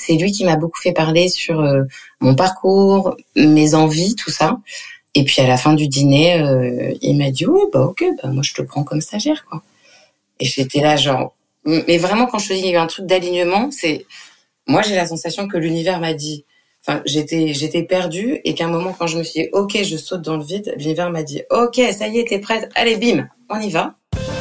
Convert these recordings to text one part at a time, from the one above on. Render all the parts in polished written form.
c'est lui qui m'a beaucoup fait parler sur mon parcours, mes envies, tout ça. Et puis à la fin du dîner, il m'a dit ouais bah ok, bah moi je te prends comme stagiaire quoi. Et j'étais là genre, mais vraiment quand je te dis il y a eu un truc d'alignement, c'est moi j'ai la sensation que l'univers m'a dit, enfin j'étais perdue et qu'à un moment quand je me suis dit ok je saute dans le vide, l'univers m'a dit ok ça y est t'es prête, allez bim on y va.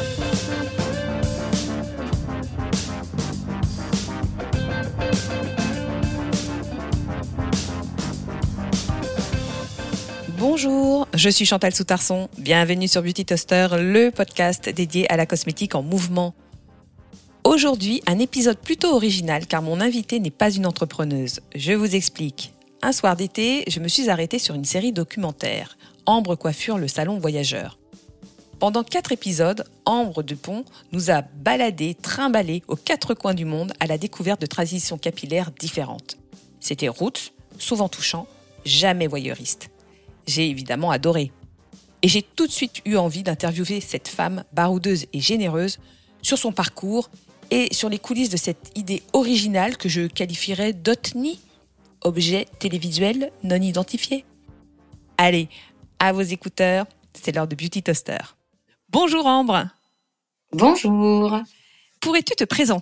Bonjour, je suis Chantal Soutarson. Bienvenue sur Beauty Toaster, le podcast dédié à la cosmétique en mouvement. Aujourd'hui, un épisode plutôt original car mon invitée n'est pas une entrepreneuse. Je vous explique. Un soir d'été, je me suis arrêtée sur une série documentaire, Ambre Coiffure, le salon voyageur. Pendant 4 épisodes, Ambre Dupont nous a baladés, trimballés aux 4 coins du monde à la découverte de transitions capillaires différentes. C'était roots, souvent touchant, jamais voyeuriste. J'ai évidemment adoré. Et j'ai tout de suite eu envie d'interviewer cette femme baroudeuse et généreuse sur son parcours et sur les coulisses de cette idée originale que je qualifierais d'OTNI, objet télévisuel non identifié. Allez, à vos écouteurs, c'est l'heure de Beauty Toaster. Bonjour Ambre. Bonjour. Pourrais-tu te présenter ?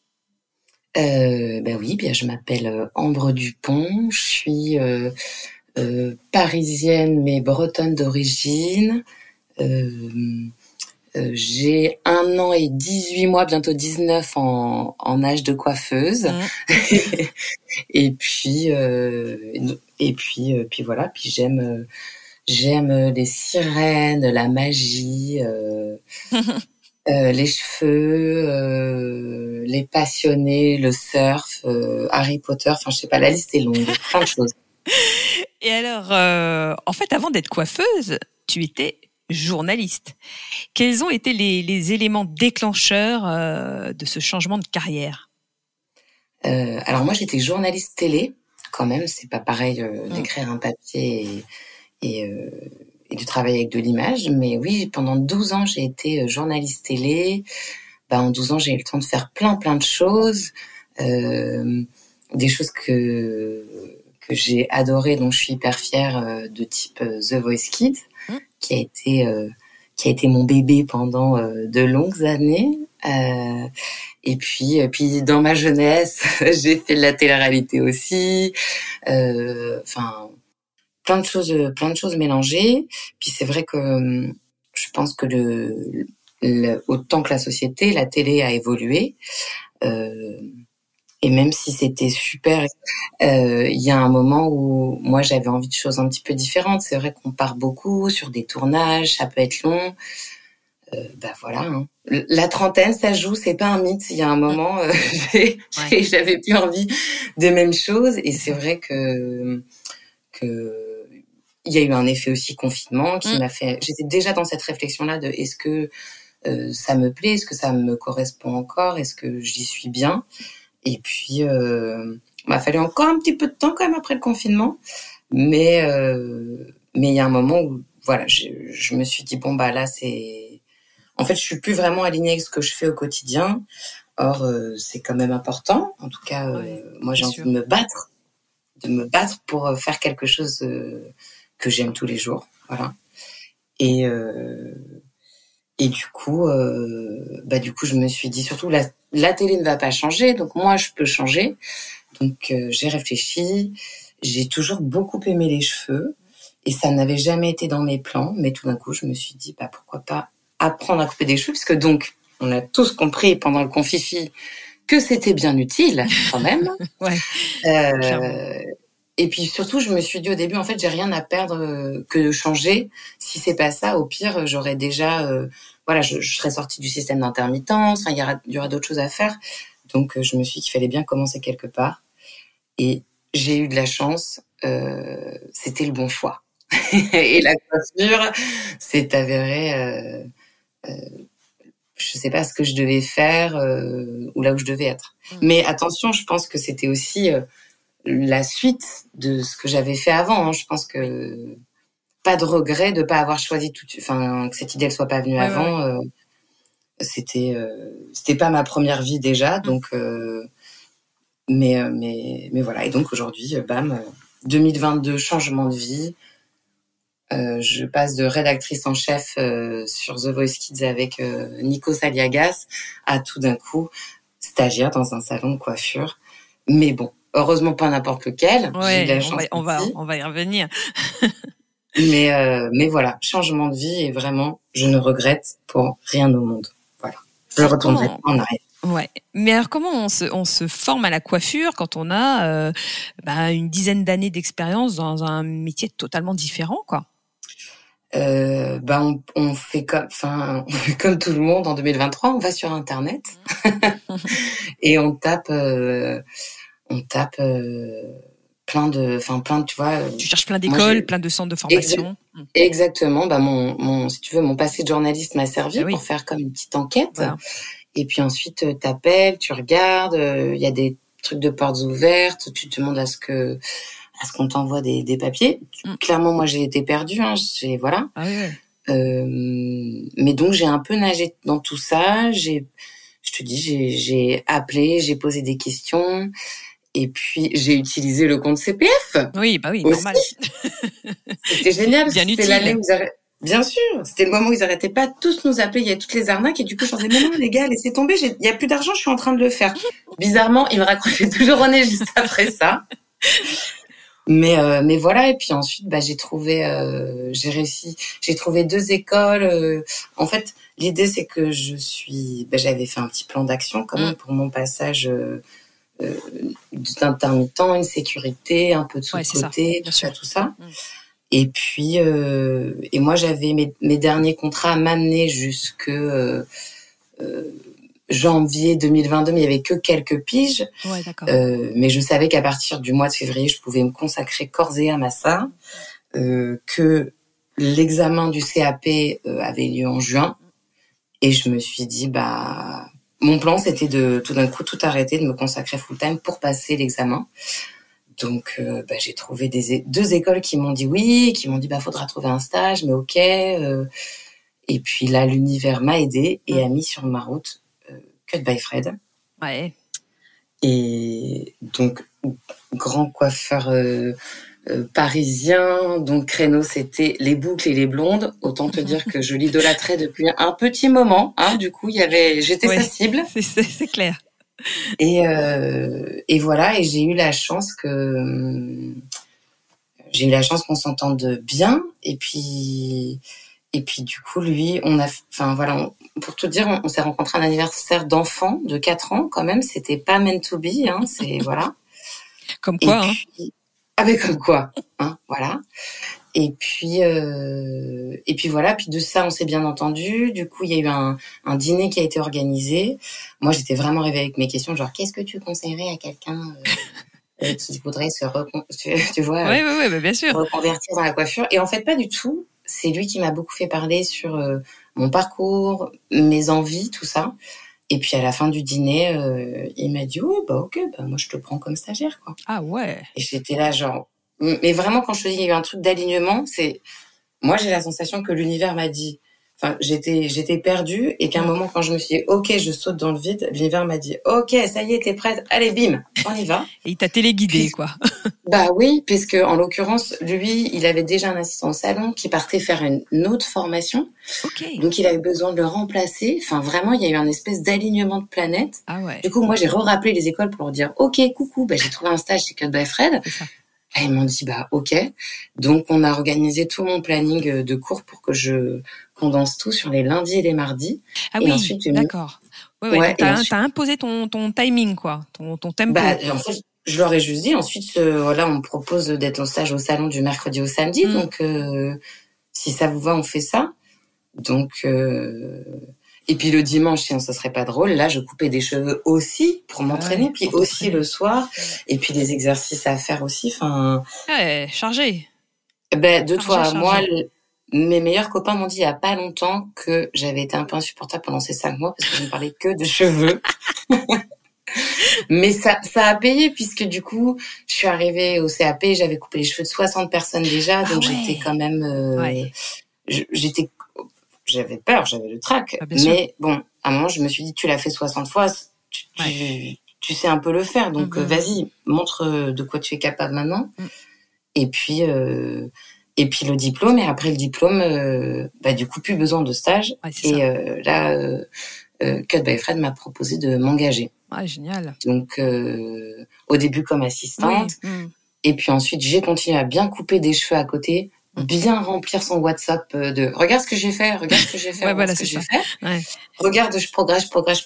Ben oui, bien je m'appelle Ambre Dupont, je suis parisienne mais bretonne d'origine. J'ai 1 an et 18 mois, bientôt 19 en âge de coiffeuse. Et puis voilà. Puis j'aime les sirènes, la magie, les cheveux, les passionnés, le surf, Harry Potter. Enfin, je sais pas, la liste est longue, plein de choses. Et alors, en fait, avant d'être coiffeuse, tu étais journaliste. Quels ont été les éléments déclencheurs de ce changement de carrière ? Alors moi, j'étais journaliste télé, quand même. C'est pas pareil d'écrire un papier et de travailler avec de l'image. Mais oui, pendant 12 ans, j'ai été journaliste télé. En 12 ans, j'ai eu le temps de faire plein de choses. Des choses que j'ai adorées, dont je suis hyper fière, de type The Voice Kids, qui a été mon bébé pendant de longues années. Et puis dans ma jeunesse, j'ai fait de la télé-réalité aussi. Enfin, plein de choses mélangées. Puis c'est vrai que je pense que autant que la société, la télé a évolué. Et même si c'était super, il y a un moment où moi j'avais envie de choses un petit peu différentes. C'est vrai qu'on part beaucoup sur des tournages, ça peut être long. Voilà. Hein. La trentaine, ça joue, c'est pas un mythe. Il y a un moment, j'avais plus envie des mêmes choses. Et c'est vrai que il y a eu un effet aussi confinement qui m'a fait. J'étais déjà dans cette réflexion-là de est-ce que ça me plaît, est-ce que ça me correspond encore, est-ce que j'y suis bien. Et puis, m'a fallu encore un petit peu de temps quand même après le confinement. Mais il y a un moment où, voilà, je me suis dit, bon, là, en fait, je suis plus vraiment alignée avec ce que je fais au quotidien. Or, c'est quand même important. En tout cas, moi, j'ai envie de me battre pour faire quelque chose que j'aime tous les jours. Voilà. Et du coup, je me suis dit, surtout, la télé ne va pas changer, donc moi, je peux changer. Donc, j'ai réfléchi. J'ai toujours beaucoup aimé les cheveux et ça n'avait jamais été dans mes plans. Mais tout d'un coup, je me suis dit, pourquoi pas apprendre à couper des cheveux, puisque donc, on a tous compris pendant le confifi que c'était bien utile, quand même. Et puis surtout, je me suis dit au début, en fait, j'ai rien à perdre que de changer. Si c'est pas ça, au pire, j'aurais déjà, je serais sortie du système d'intermittence. Enfin, il y aura d'autres choses à faire. Donc, je me suis dit qu'il fallait bien commencer quelque part. Et j'ai eu de la chance. C'était le bon choix. Et la coiffure s'est avérée. Je sais pas ce que je devais faire ou là où je devais être. Mais attention, je pense que c'était aussi la suite de ce que j'avais fait avant. Hein. Je pense que pas de regret de pas avoir choisi que cette idée elle soit pas venue avant. C'était pas ma première vie déjà, donc mais voilà. Et donc aujourd'hui, bam, 2022, changement de vie. Je passe de rédactrice en chef sur The Voice Kids avec Nikos Aliagas à tout d'un coup stagiaire dans un salon de coiffure. Mais bon, heureusement pas n'importe lequel. J'ai eu de la chance on va y revenir. Mais voilà, changement de vie et vraiment, je ne regrette pour rien au monde. Voilà, je retournerai pas en arrière. Ouais. Mais alors, comment on se forme à la coiffure quand on a une dizaine d'années d'expérience dans un métier totalement différent, quoi? On fait comme tout le monde en 2023, on va sur Internet et on tape plein de, tu vois. Tu cherches plein d'écoles, plein de centres de formation. Exactement. Si tu veux, mon passé de journaliste m'a servi pour faire comme une petite enquête. Voilà. Et puis ensuite, t'appelles, tu regardes, il y a des trucs de portes ouvertes, tu te demandes à ce qu'on t'envoie des papiers. Clairement, moi, j'ai été perdue, voilà. Ah oui. Mais donc, j'ai un peu nagé dans tout ça. J'ai appelé, j'ai posé des questions. Et puis, j'ai utilisé le compte CPF. Oui, bah oui, aussi. Normal. C'était génial. Bien utile. C'était l'année où bien sûr, c'était le moment où ils arrêtaient pas de tous nous appeler, il y a toutes les arnaques et du coup je disais mais non les gars, laissez tomber, il y a plus d'argent, je suis en train de le faire. Bizarrement, ils me raccrochaient toujours au nez juste après ça. Mais voilà, et puis ensuite j'ai réussi, j'ai trouvé 2 écoles. En fait, l'idée c'est que j'avais fait un petit plan d'action quand même pour mon passage d'intermittent, une sécurité, un peu de sous-côté, tout ça. Et puis, et moi, j'avais mes derniers contrats à m'amener jusque janvier 2022, mais il y avait que quelques piges. Ouais, d'accord. Mais je savais qu'à partir du mois de février, je pouvais me consacrer corps et âme à ça. Que l'examen du CAP avait lieu en juin. Et je me suis dit, mon plan, c'était de tout d'un coup tout arrêter, de me consacrer full-time pour passer l'examen. Donc, j'ai trouvé 2 écoles qui m'ont dit oui, qui m'ont dit faudra trouver un stage, mais ok. Et puis là, l'univers m'a aidé et a mis sur ma route Cut by Fred. Ouais. Et donc, grand coiffeur parisien. Donc, créneau, c'était les boucles et les blondes. Autant te dire que je l'idolâtrais depuis un petit moment. Hein. Du coup, j'étais sa cible. C'est clair. Et voilà, et j'ai eu la chance qu'on s'entende bien. Et puis du coup, lui, pour tout dire, on s'est rencontrés à un anniversaire d'enfant de 4 ans quand même. C'était pas meant to be, hein. C'est voilà. Comme quoi, mais comme quoi, hein. Voilà. Et puis voilà. Puis de ça, on s'est bien entendu. Du coup, il y a eu un dîner qui a été organisé. Moi, j'étais vraiment rêvée avec mes questions, genre qu'est-ce que tu conseillerais à quelqu'un qui voudrait se bien sûr, reconvertir dans la coiffure. Et en fait, pas du tout. C'est lui qui m'a beaucoup fait parler sur mon parcours, mes envies, tout ça. Et puis à la fin du dîner, il m'a dit ok, moi je te prends comme stagiaire, quoi. Ah ouais. Et j'étais là genre. Mais vraiment, quand je te dis, il y a eu un truc d'alignement, moi, j'ai la sensation que l'univers m'a dit, j'étais perdue et qu'à un moment, quand je me suis dit, ok, je saute dans le vide, l'univers m'a dit, ok, ça y est, t'es prête, allez, bim, on y va. Et il t'a téléguidé, quoi. Oui, puisque en l'occurrence, lui, il avait déjà un assistant au salon qui partait faire une autre formation. Okay. Donc, il avait besoin de le remplacer. Enfin, vraiment, il y a eu un espèce d'alignement de planètes. Ah ouais. Du coup, moi, j'ai rappelé les écoles pour leur dire, ok, coucou, j'ai trouvé un stage chez Cut by Fred. C'est ça. Et ils m'ont dit ok. Donc on a organisé tout mon planning de cours pour que je condense tout sur les lundis et les mardis. Ah et oui, ensuite, d'accord. Ouais, t'as imposé ton timing, quoi, ton tempo. En fait, je leur ai juste dit. Ensuite, on me propose d'être en stage au salon du mercredi au samedi. Donc si ça vous va, on fait ça. Donc et puis le dimanche, si ça serait pas drôle, là, je coupais des cheveux aussi pour m'entraîner, puis aussi le soir, et puis des exercices à faire aussi. Ouais, chargé. De toi à moi, mes meilleurs copains m'ont dit il y a pas longtemps que j'avais été un peu insupportable pendant ces 5 mois parce que je ne parlais que de cheveux. Mais ça a payé puisque du coup, je suis arrivée au CAP, j'avais coupé les cheveux de 60 personnes déjà, donc j'étais quand même, j'avais peur, j'avais le trac. Mais bon, à un moment, je me suis dit, tu l'as fait 60 fois, tu tu sais un peu le faire. Donc, vas-y, montre de quoi tu es capable maintenant. Et puis le diplôme. Et après le diplôme, du coup, plus besoin de stage. Ouais, et là, Cut by Fred m'a proposé de m'engager. Ah, génial. Donc, au début comme assistante. Et puis ensuite, j'ai continué à bien couper des cheveux à côté, bien remplir son WhatsApp de « Regarde ce que j'ai fait, regarde ce que j'ai fait, regarde ce que j'ai fait. Ouais. Regarde, je progresse. »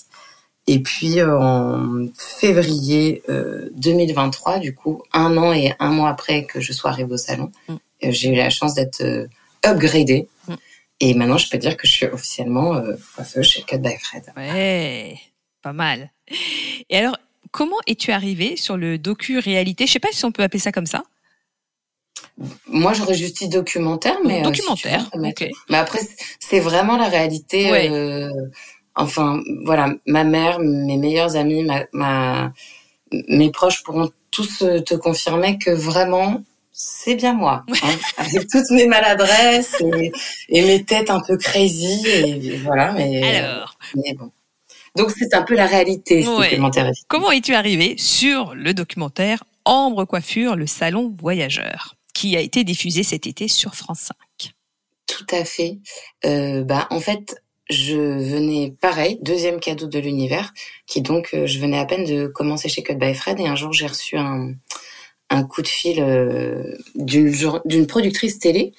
Et puis, en février 2023, du coup, 1 an et 1 mois après que je sois arrivée au salon, j'ai eu la chance d'être upgradée. Et maintenant, je peux dire que je suis officiellement coiffeuse chez Cut by Fred. Ouais, pas mal. Et alors, comment es-tu arrivée sur le docu-réalité ? Je sais pas si on peut appeler ça comme ça. Moi, j'aurais juste dit documentaire, mais documentaire. Si tu veux, ok. Mais après, c'est vraiment la réalité. Ouais. Enfin, voilà, ma mère, mes meilleurs amis, mes proches pourront tous te confirmer que vraiment, c'est bien moi, hein, avec toutes mes maladresses et mes têtes un peu crazy et voilà. Mais bon. Donc c'est un peu la réalité, ce documentaire. Comment es-tu arrivée sur le documentaire Ambre Coiffure, le salon voyageur, qui a été diffusé cet été sur France 5? Tout à fait. En fait, je venais pareil, 2e cadeau de l'univers, qui donc je venais à peine de commencer chez Cut by Fred et un jour j'ai reçu un coup de fil d'une productrice télé.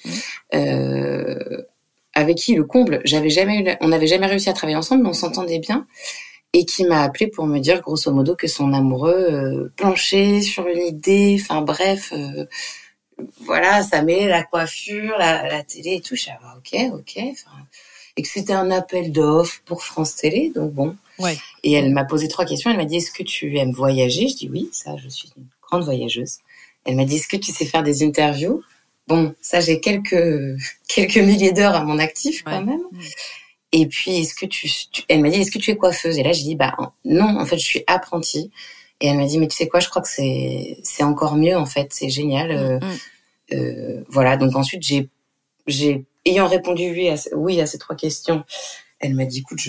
Avec qui le comble, on n'avait jamais réussi à travailler ensemble, mais on s'entendait bien, et qui m'a appelé pour me dire grosso modo que son amoureux planchait sur une idée, enfin bref, voilà, ça met la coiffure, la télé et tout. Je suis ok, et que c'était un appel d'offres pour France Télé, donc bon. Ouais. Et elle m'a posé 3 questions. Elle m'a dit, est-ce que tu aimes voyager ? Je dis oui, ça, je suis une grande voyageuse. Elle m'a dit, est-ce que tu sais faire des interviews ? Bon, ça, j'ai quelques milliers d'heures à mon actif quand même. Et puis, elle m'a dit, est-ce que tu es coiffeuse ? Et là, j'ai dit, non, en fait, je suis apprentie. Et elle m'a dit, mais tu sais quoi, je crois que c'est encore mieux, en fait, c'est génial. Voilà, donc ensuite, ayant répondu oui à ces 3 questions, elle m'a dit, écoute,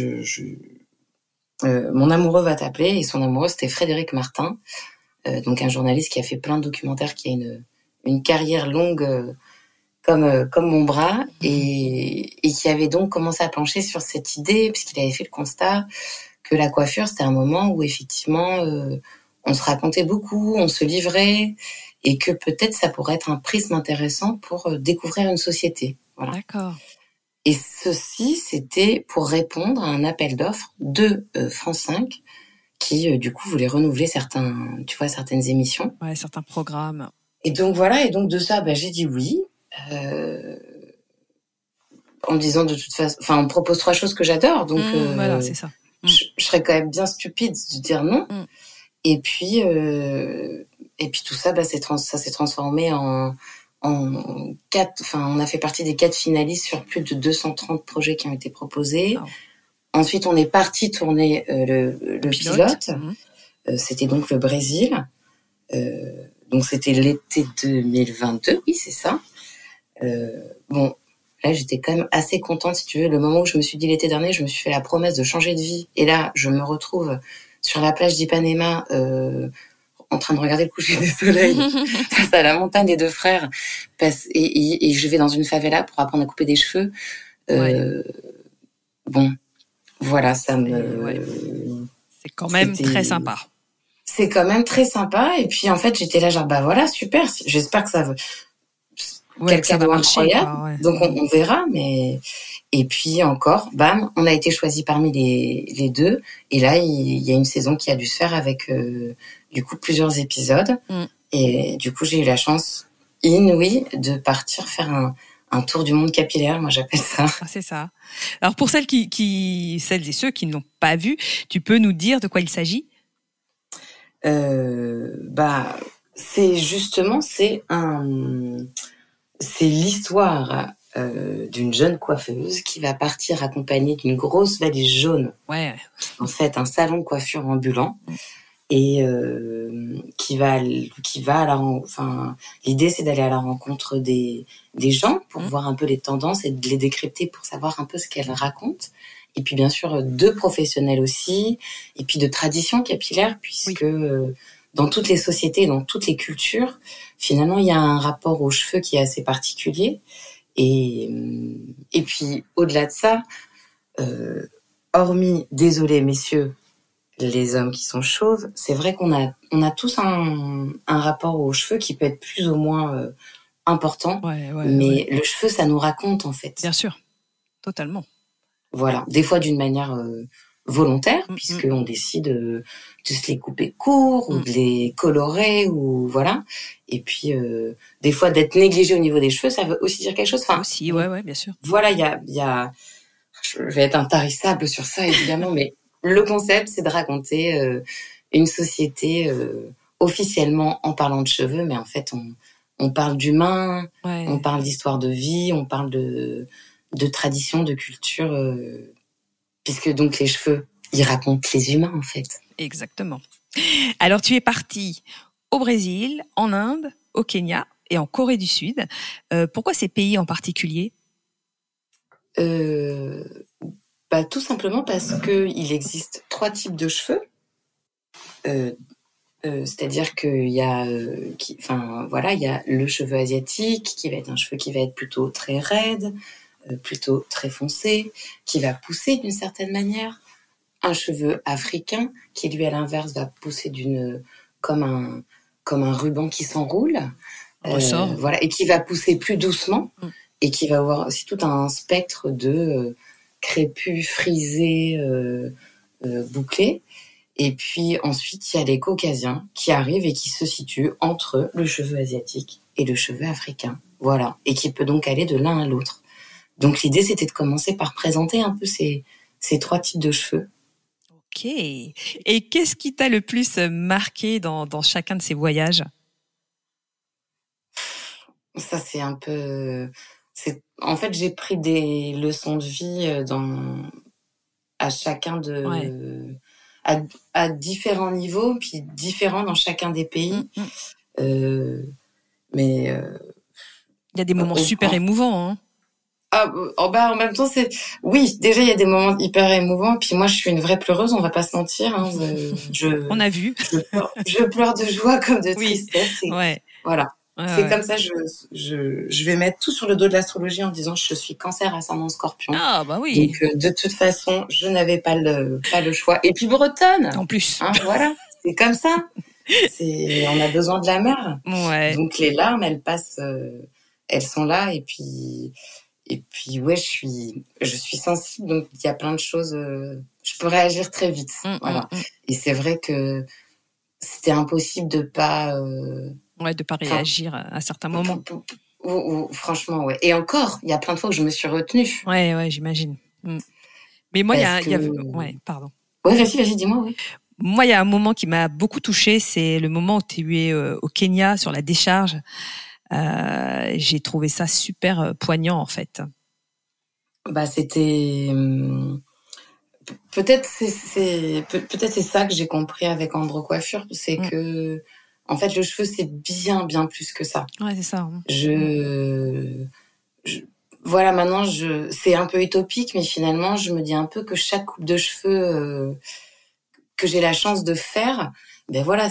mon amoureux va t'appeler. Et son amoureux, c'était Frédéric Martin, donc un journaliste qui a fait plein de documentaires, qui a une carrière longue comme mon bras et qui avait donc commencé à plancher sur cette idée puisqu'il avait fait le constat que la coiffure, c'était un moment où effectivement on se racontait beaucoup, on se livrait et que peut-être ça pourrait être un prisme intéressant pour découvrir une société. Voilà. D'accord. Et ceci, c'était pour répondre à un appel d'offres de France 5 qui, du coup, voulait renouveler certaines émissions. Ouais, certains programmes. Et donc, voilà. Et donc, de ça, j'ai dit oui. En me disant de toute façon... Enfin, on me propose 3 choses que j'adore. Donc, voilà, c'est ça. Je serais quand même bien stupide de dire non. Et puis tout ça, ça s'est transformé en 4... Enfin, on a fait partie des 4 finalistes sur plus de 230 projets qui ont été proposés. Oh. Ensuite, on est parti tourner le pilote. C'était donc le Brésil. Donc, c'était l'été 2022. Oui, c'est ça. Bon, là, j'étais quand même assez contente, si tu veux. Le moment où je me suis dit l'été dernier, je me suis fait la promesse de changer de vie. Et là, je me retrouve sur la plage d'Ipanema en train de regarder le coucher du soleil face à la montagne des 2 frères. Et je vais dans une favela pour apprendre à couper des cheveux. Bon... Voilà, ça me... Ouais. C'est quand même très sympa. C'est quand même très sympa. Et puis, en fait, j'étais là, genre, voilà, super. J'espère que ça va... Quel cadeau incroyable. Donc, on verra. Mais... Et puis, encore, bam, on a été choisi parmi les 2. Et là, il y a une saison qui a dû se faire avec, du coup, plusieurs épisodes. Et du coup, j'ai eu la chance inouïe de partir faire un tour du monde capillaire, moi j'appelle ça. C'est ça. Alors pour celles et ceux qui ne l'ont pas vu, tu peux nous dire de quoi il s'agit ? C'est l'histoire d'une jeune coiffeuse qui va partir accompagnée d'une grosse valise jaune. Ouais. En fait, un salon de coiffure ambulant. Et qui va l'idée c'est d'aller à la rencontre des gens pour voir un peu les tendances et de les décrypter pour savoir un peu ce qu'elles racontent. Et puis bien sûr de professionnels aussi, et puis de tradition capillaire, puisque dans toutes les sociétés, dans toutes les cultures, finalement il y a un rapport aux cheveux qui est assez particulier. Et puis au-delà de ça, hormis, désolé messieurs, les hommes qui sont chauves, c'est vrai qu'on a tous un rapport aux cheveux qui peut être plus ou moins important, mais le cheveu, ça nous raconte en fait. Bien sûr, totalement. Voilà, des fois d'une manière volontaire, puisqu'on décide de se les couper court ou de les colorer, ou voilà. Et puis des fois d'être négligé au niveau des cheveux, ça veut aussi dire quelque chose. Enfin, aussi, ouais, bien sûr. Voilà, il y a, je vais être intarissable sur ça évidemment, mais le concept, c'est de raconter une société officiellement en parlant de cheveux, mais en fait, on parle d'humain, on parle d'histoire de vie, on parle de tradition, de culture, puisque donc les cheveux, ils racontent les humains, en fait. Exactement. Alors, tu es partie au Brésil, en Inde, au Kenya et en Corée du Sud. Pourquoi ces pays en particulier ? Tout simplement parce qu'il existe 3 types de cheveux. C'est-à-dire qu'il y a, il y a le cheveu asiatique, qui va être un cheveu qui va être plutôt très raide, plutôt très foncé, qui va pousser d'une certaine manière. Un cheveu africain, qui lui à l'inverse va pousser comme un ruban qui s'enroule, voilà, et qui va pousser plus doucement, et qui va avoir aussi tout un spectre de crépus, frisés, bouclés. Et puis ensuite, il y a les caucasiens qui arrivent et qui se situent entre le cheveu asiatique et le cheveu africain. Voilà. Et qui peut donc aller de l'un à l'autre. Donc l'idée, c'était de commencer par présenter un peu ces 3 types de cheveux. Ok. Et qu'est-ce qui t'a le plus marqué dans chacun de ces voyages ? Ça, c'est un peu... En fait, j'ai pris des leçons de vie à chacun de... À différents niveaux, puis différents dans chacun des pays. Mais... il y a des moments super émouvants, hein. En même temps, oui, déjà il y a des moments hyper émouvants. Puis moi, je suis une vraie pleureuse, on va pas se mentir. Hein, on a vu. Je pleure de joie comme de tristesse. Voilà. C'est comme ça. Je vais mettre tout sur le dos de l'astrologie en disant je suis Cancer ascendant Scorpion. Ah bah oui. Donc de toute façon, je n'avais pas le choix. Et puis bretonne. En plus. Hein, voilà. C'est comme ça. On a besoin de la mer. Ouais. Donc les larmes, elles passent. Elles sont là et puis ouais, je suis sensible, donc il y a plein de choses, je peux réagir très vite, voilà. Et c'est vrai que c'était impossible de pas réagir à certains moments. Franchement, ouais. Et encore, il y a plein de fois où je me suis retenue. Ouais, j'imagine. Mais moi, il y a pardon. Ouais, vas-y, dis-moi, oui. Moi, il y a un moment qui m'a beaucoup touchée, c'est le moment où tu es au Kenya sur la décharge. J'ai trouvé ça super poignant en fait. C'était peut-être c'est ça que j'ai compris avec Ambro Coiffure, c'est que en fait le cheveu c'est bien plus que ça. Ouais, c'est ça. Voilà, maintenant c'est un peu utopique, mais finalement je me dis un peu que chaque coupe de cheveux que j'ai la chance de faire, ben voilà,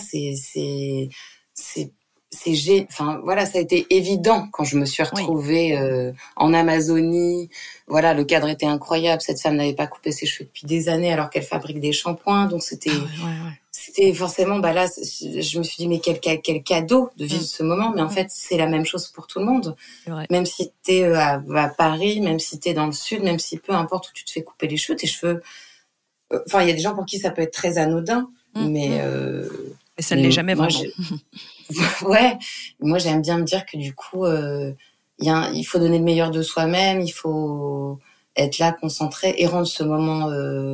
voilà, ça a été évident quand je me suis retrouvée en Amazonie. Voilà, le cadre était incroyable. Cette femme n'avait pas coupé ses cheveux depuis des années alors qu'elle fabrique des shampoings. Donc c'était forcément, là, je me suis dit mais quel cadeau de vivre ce moment. Mais en fait, c'est la même chose pour tout le monde. Même si t'es à Paris, même si t'es dans le sud, même si peu importe où tu te fais couper les cheveux, tes cheveux. Enfin, il y a des gens pour qui ça peut être très anodin, mais ça ne l'est jamais vraiment. Ouais, moi j'aime bien me dire que du coup, il faut donner le meilleur de soi-même, il faut être là, concentré et rendre ce moment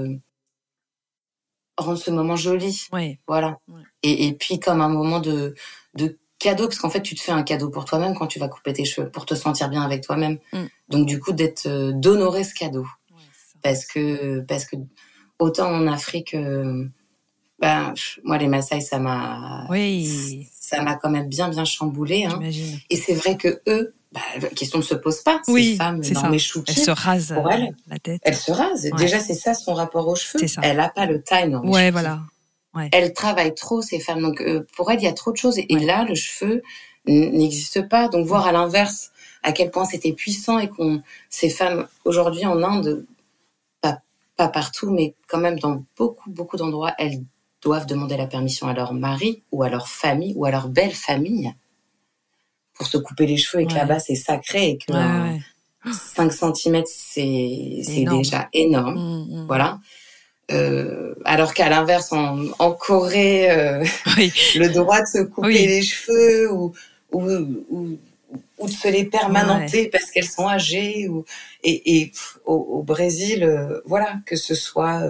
joli. Ouais. Voilà. Ouais. Et puis comme un moment de cadeau, parce qu'en fait tu te fais un cadeau pour toi-même quand tu vas couper tes cheveux, pour te sentir bien avec toi-même. Donc du coup d'honorer ce cadeau, parce que autant en Afrique. Moi les Maasai ça m'a quand même bien chamboulé, hein. J'imagine. Et c'est vrai que eux la question ne se pose pas. Oui, Ces femmes c'est ça. normées chouquées, Elle se rase pour elle, la tête. elle se rase. Ouais. Déjà, c'est ça son rapport aux cheveux. C'est ça. Elle n'a pas le time normée Ouais, chouquée. voilà. Ouais. Elle travaille trop, ces femmes. Donc, pour elle, il y a trop de choses. Et Ouais. là, le cheveu n'existe pas. Donc, voir à l'inverse à quel point c'était puissant et ces femmes, aujourd'hui en Inde, pas partout, mais quand même dans beaucoup d'endroits, elles doivent demander la permission à leur mari ou à leur famille ou à leur belle famille pour se couper les cheveux et que là-bas, c'est sacré et que 5 cm, c'est déjà énorme. Voilà. Alors qu'à l'inverse, en Corée, le droit de se couper les cheveux ou de se les permanenter parce qu'elles sont âgées et au Brésil, voilà, que ce soit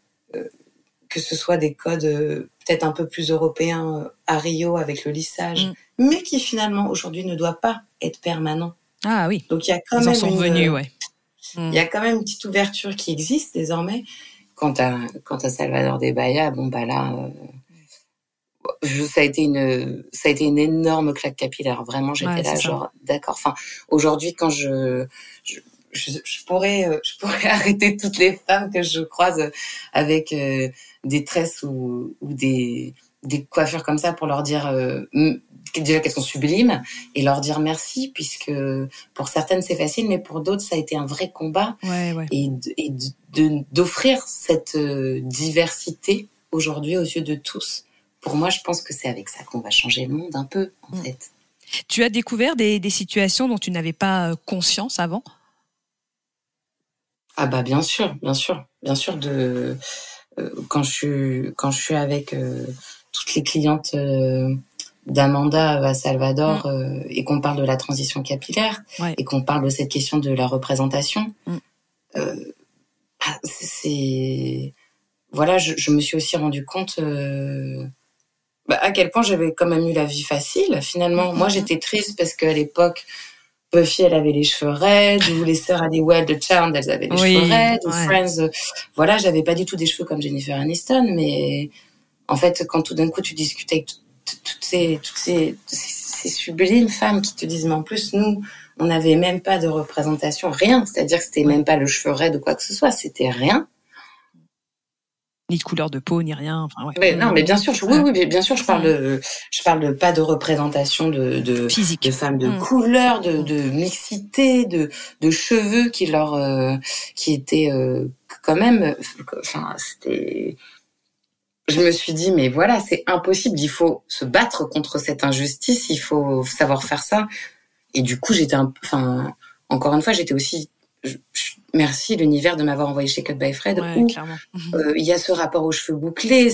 des codes peut-être un peu plus européens à Rio avec le lissage, mais qui finalement aujourd'hui ne doit pas être permanent. Ah oui. Donc il y a quand même il y a quand même une petite ouverture qui existe désormais. Quant à Salvador de Bahia, bon bah là, ça a été une énorme claque capillaire. Vraiment, j'étais là, genre d'accord. Enfin, aujourd'hui, quand je pourrais arrêter toutes les femmes que je croise avec des tresses ou des coiffures comme ça pour leur dire déjà qu'elles sont sublimes et leur dire merci, puisque pour certaines c'est facile, mais pour d'autres ça a été un vrai combat. Et d'offrir cette diversité aujourd'hui aux yeux de tous. Pour moi, je pense que c'est avec ça qu'on va changer le monde un peu, en fait. Tu as découvert des situations dont tu n'avais pas conscience avant ? Ah bah bien sûr. Quand je suis avec toutes les clientes d'Amanda à Salvador et qu'on parle de la transition capillaire et qu'on parle de cette question de la représentation, voilà, je me suis aussi rendu compte à quel point j'avais quand même eu la vie facile. Finalement, moi j'étais triste parce qu'à l'époque, Buffy, elle avait les cheveux raides, ou les sœurs Halliwell de Charmed, elles avaient les cheveux raides, ou Friends, voilà, j'avais pas du tout des cheveux comme Jennifer Aniston, mais en fait, quand tout d'un coup tu discutes avec toutes ces sublimes femmes qui te disent, mais en plus, nous, on n'avait même pas de représentation, rien, c'est-à-dire que c'était même pas le cheveu raide ou quoi que ce soit, c'était rien. Ni de couleur de peau, ni rien. Enfin, non, mais bien sûr, oui, bien sûr, je parle de pas de représentation de physique, de femmes de couleur, de mixité, de cheveux qui étaient quand même, enfin, c'était. Je me suis dit, mais voilà, c'est impossible, il faut se battre contre cette injustice, il faut savoir faire ça. Et du coup, encore une fois, j'étais aussi. Merci l'univers de m'avoir envoyé chez Cut by Fred où il y a ce rapport aux cheveux bouclés,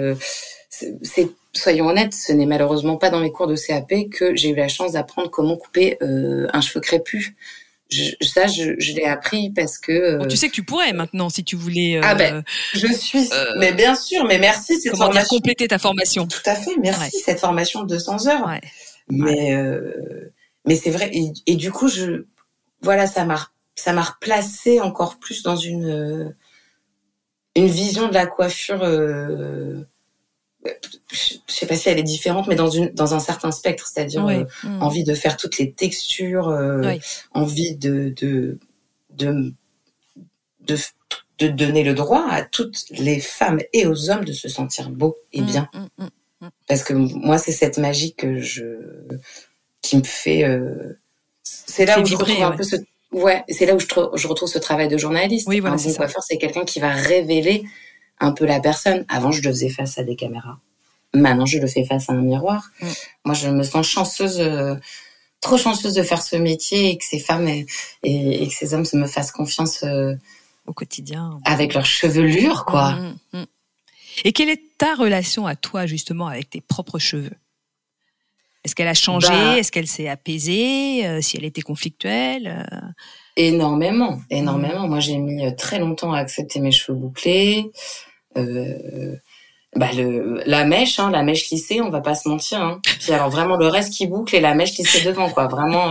soyons honnêtes, ce n'est malheureusement pas dans mes cours de CAP que j'ai eu la chance d'apprendre comment couper un cheveu crépus. Je l'ai appris parce que... tu sais que tu pourrais maintenant si tu voulais... je suis... mais bien sûr, mais merci cette formation. Compléter ta formation. Tout à fait, merci cette formation de 200 heures. Mais c'est vrai, et du coup, ça m'a replacé encore plus dans une vision de la coiffure. Je sais pas si elle est différente, mais dans un certain spectre, c'est-à-dire envie de faire toutes les textures, envie de donner le droit à toutes les femmes et aux hommes de se sentir beaux et bien. Parce que moi, c'est cette magie qui me fait. C'est là où je retrouve un peu ce. Ouais, c'est là où je retrouve ce travail de journaliste. Oui, voilà, un bon coiffeur, c'est quelqu'un qui va révéler un peu la personne. Avant, je le faisais face à des caméras. Maintenant, je le fais face à un miroir. Moi, je me sens chanceuse, trop chanceuse de faire ce métier et que ces femmes et que ces hommes me fassent confiance au quotidien. Avec leur chevelure, quoi. Et quelle est ta relation à toi, justement, avec tes propres cheveux ? Est-ce qu'elle a changé ? Est-ce qu'elle s'est apaisée ? Si elle était conflictuelle ? Énormément. Moi, j'ai mis très longtemps à accepter mes cheveux bouclés. La mèche lissée, on va pas se mentir. Hein. Puis alors vraiment le reste qui boucle et la mèche lissée devant, quoi. Vraiment.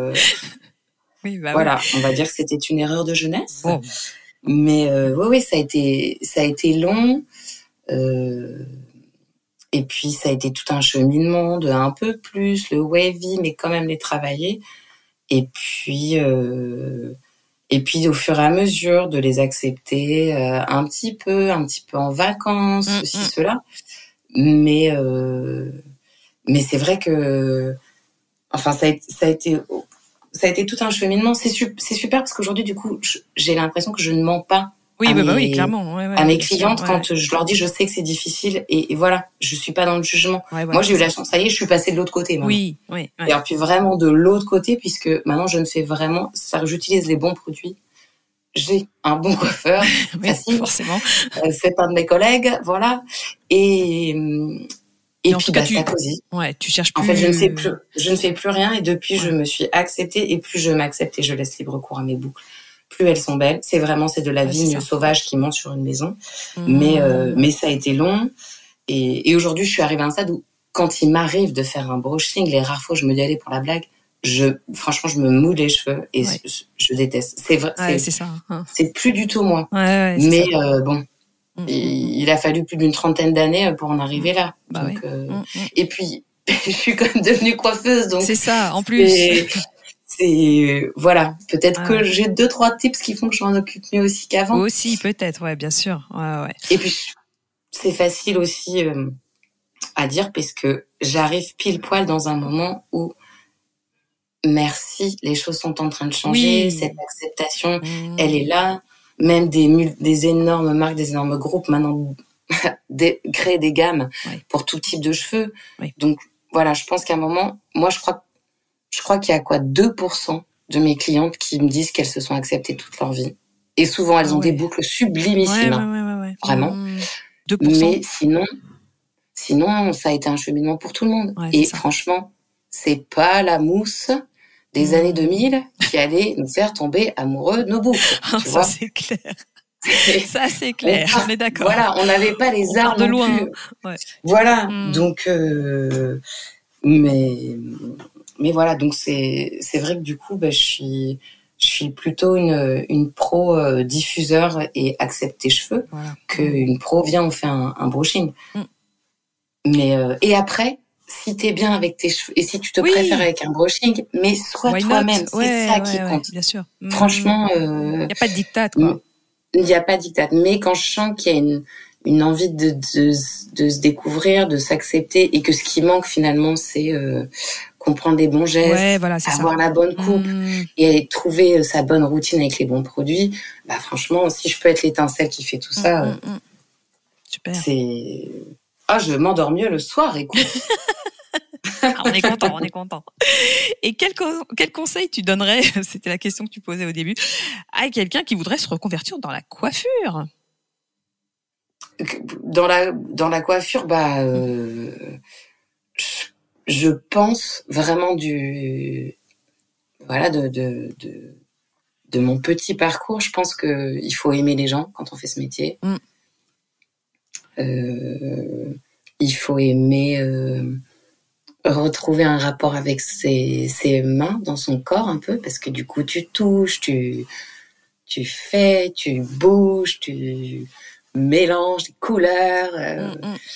Voilà, on va dire que c'était une erreur de jeunesse. Bon. Mais oui, ça a été long. Et puis, ça a été tout un cheminement de un peu plus, le wavy, mais quand même les travailler. Et puis au fur et à mesure de les accepter un petit peu en vacances, ceci, cela. Mais c'est vrai que, enfin, ça a été tout un cheminement. C'est super parce qu'aujourd'hui, du coup, j'ai l'impression que je ne mens pas oui, clairement. à mes clientes quand je leur dis, je sais que c'est difficile et voilà, je suis pas dans le jugement. Moi, j'ai eu la chance, ça y est, je suis passée de l'autre côté maintenant. Oui. Et alors, puis vraiment de l'autre côté, puisque maintenant, je ne fais vraiment, j'utilise les bons produits. J'ai un bon coiffeur, facile. Forcément. C'est un de mes collègues, voilà. Et puis, ça cosy. Ouais, tu cherches plus. En fait, je ne fais plus rien et depuis, je me suis acceptée et plus je m'accepte et je laisse libre cours à mes boucles. Plus elles sont belles. C'est de la vigne sauvage qui monte sur une maison. Mais ça a été long. Et aujourd'hui, je suis arrivée à un stade où, quand il m'arrive de faire un brushing, les rares fois où je me dis allez pour la blague, franchement, je me moule les cheveux et je déteste. C'est vrai. C'est ça. C'est plus du tout moi. Mais bon. Il a fallu plus d'une 30aine d'années pour en arriver là. Et puis, je suis quand même devenue coiffeuse, donc. C'est ça, en plus. Voilà. Peut-être que j'ai 2-3 tips qui font que je m'en occupe mieux aussi qu'avant. Aussi, peut-être, ouais, bien sûr. Ouais. Et puis, c'est facile aussi à dire parce que j'arrive pile poil dans un moment où, merci, les choses sont en train de changer, cette acceptation, elle est là. Même des énormes marques, des énormes groupes maintenant créent des gammes pour tout type de cheveux. Donc voilà, je pense qu'à un moment, moi je crois qu'il y a 2% de mes clientes qui me disent qu'elles se sont acceptées toute leur vie. Et souvent elles ont des boucles sublimissimes, vraiment. 2%. Mais sinon ça a été un cheminement pour tout le monde. Et franchement, c'est pas la mousse des années 2000 qui allait nous faire tomber amoureux de nos boucles. Tu vois, c'est clair. Ça, c'est clair. On est d'accord. Voilà, on n'avait pas les armes de loin. Plus. Voilà, donc, mais voilà, donc c'est vrai que du coup, je suis plutôt une pro diffuseur et accepte tes cheveux qu'une pro viens on fait un brushing. Mais et après, si t'es bien avec tes cheveux et si tu te préfères avec un brushing, mais sois toi-même, c'est ça qui compte. Bien sûr. Franchement, il y a pas de diktat, quoi. Il y a pas de diktat, mais quand je sens qu'il y a une envie de se découvrir, de s'accepter et que ce qui manque finalement c'est comprendre les bons gestes, avoir la bonne coupe et trouver sa bonne routine avec les bons produits, bah franchement, si je peux être l'étincelle qui fait tout ça, super. C'est je m'endors mieux le soir, écoute. On est content. Et quel conseil tu donnerais, c'était la question que tu posais au début, à quelqu'un qui voudrait se reconvertir dans la coiffure? Dans la coiffure, je pense vraiment de mon petit parcours. Je pense que il faut aimer les gens quand on fait ce métier. Il faut aimer retrouver un rapport avec ses mains dans son corps un peu, parce que du coup tu touches, tu fais, tu bouges, tu mélanges les couleurs.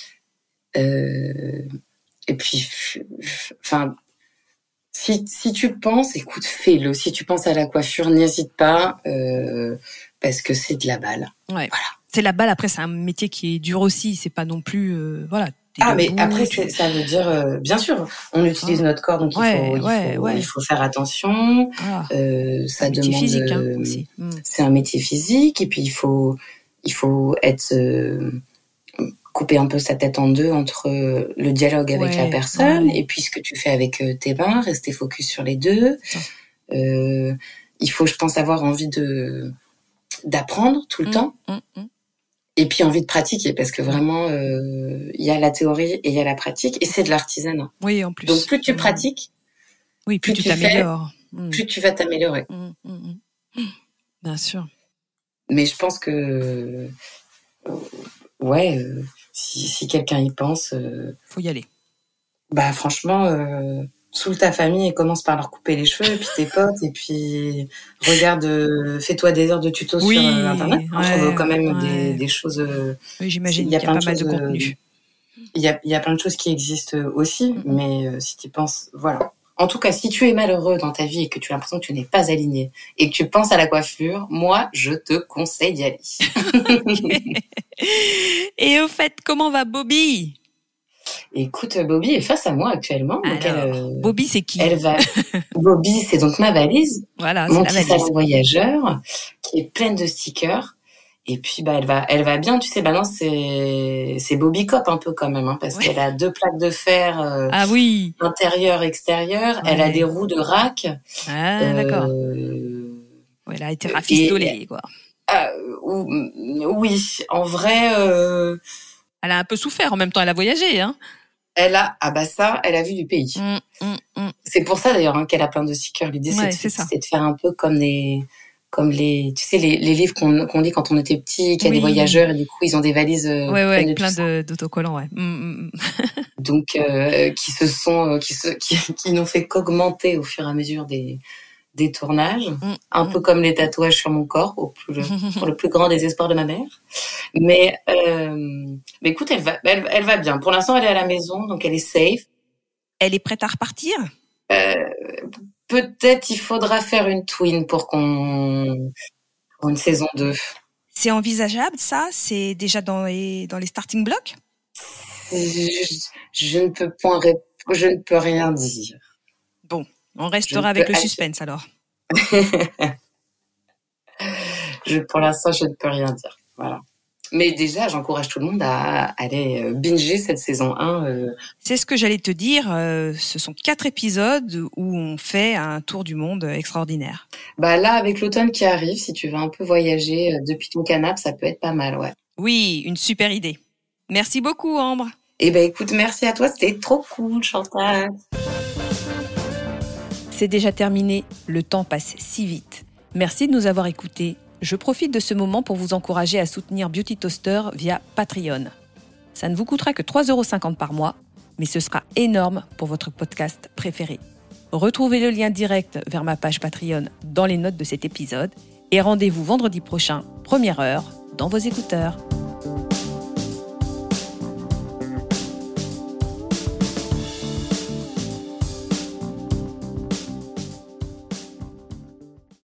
Et puis, enfin, si tu penses, écoute, fais-le. Si tu penses à la coiffure, n'hésite pas, parce que c'est de la balle. Ouais. Voilà. C'est la balle. Après, c'est un métier qui est dur aussi. C'est pas non plus, voilà. Mais après, ça veut dire, bien sûr, on utilise notre corps, donc il faut faire attention. Ça demande. Physique, aussi. C'est un métier physique, et puis il faut être couper un peu sa tête en deux entre le dialogue avec la personne et puis ce que tu fais avec tes mains, rester focus sur les deux. Il faut, je pense, avoir envie d'apprendre tout le temps. Et puis envie de pratiquer, parce que vraiment, il y a la théorie et il y a la pratique, et c'est de l'artisanat. Oui, en plus. Donc plus tu pratiques, plus tu t'améliores. Plus tu vas t'améliorer. Bien sûr. Mais je pense que, si quelqu'un y pense, faut y aller. Bah franchement, saoule ta famille et commence par leur couper les cheveux, et puis tes potes, et puis regarde, fais-toi des heures de tutos sur Internet. On trouve quand même des choses. Oui, j'imagine qu'il y a pas mal de contenu. Il y a plein de choses qui existent aussi, mais si tu penses, voilà, En tout cas, si tu es malheureux dans ta vie et que tu as l'impression que tu n'es pas aligné et que tu penses à la coiffure, moi, je te conseille d'y aller. Et au fait, comment va Bobby ? Écoute, Bobby est face à moi actuellement. Donc Bobby, c'est qui ? Bobby, c'est donc ma valise. Voilà, mon c'est petit la valise. salon voyageur qui est pleine de stickers. Et puis, elle va bien. Tu sais, non, c'est Bobby Cop un peu quand même, hein, parce qu'elle a 2 plaques de fer. Ah oui. Intérieur, extérieur. Ouais. Elle a des roues de rack. Ah, d'accord. Elle a été rafistolée, quoi. Oui, en vrai. Elle a un peu souffert en même temps. Elle a voyagé, hein. Elle a vu du pays. C'est pour ça d'ailleurs qu'elle a plein de stickers. L'idée, c'est de faire un peu comme les, tu sais, les livres qu'on lit quand on était petit, qu'il y a des voyageurs et du coup ils ont des valises avec plein d'autocollants, ouais. Donc qui n'ont fait qu'augmenter au fur et à mesure des tournages, un peu comme les tatouages sur mon corps, pour le plus grand désespoir de ma mère. Mais écoute, elle va bien. Pour l'instant, elle est à la maison, donc elle est safe. Elle est prête à repartir ? Peut-être il faudra faire une twin pour une saison 2. C'est envisageable, ça ? C'est déjà dans les starting blocks ? Je ne peux rien dire. Bon, on restera avec le suspense alors. Pour l'instant, je ne peux rien dire. Voilà. Mais déjà, j'encourage tout le monde à aller binger cette saison 1. C'est ce que j'allais te dire. Ce sont 4 épisodes où on fait un tour du monde extraordinaire. Là, avec l'automne qui arrive, si tu veux un peu voyager depuis ton canapé, ça peut être pas mal, ouais. Oui, une super idée. Merci beaucoup, Ambre. Écoute, merci à toi. C'était trop cool, Chantal. C'est déjà terminé. Le temps passe si vite. Merci de nous avoir écoutés. Je profite de ce moment pour vous encourager à soutenir Beauty Toaster via Patreon. Ça ne vous coûtera que 3,50 € par mois, mais ce sera énorme pour votre podcast préféré. Retrouvez le lien direct vers ma page Patreon dans les notes de cet épisode et rendez-vous vendredi prochain, 1e heure, dans vos écouteurs.